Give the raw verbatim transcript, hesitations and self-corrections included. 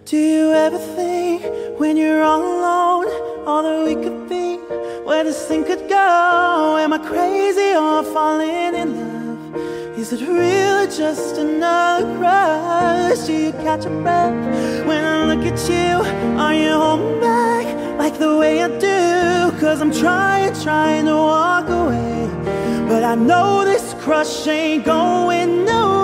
Do you ever think when you're all alone, all that we could be, where this thing could go? Am I crazy or falling in love? Is it really just another crush? Do you catch a breath when I look at you? Are you holding back like the way I do? Cause I'm trying, trying to walk away, but I know this crush ain't going nowhere.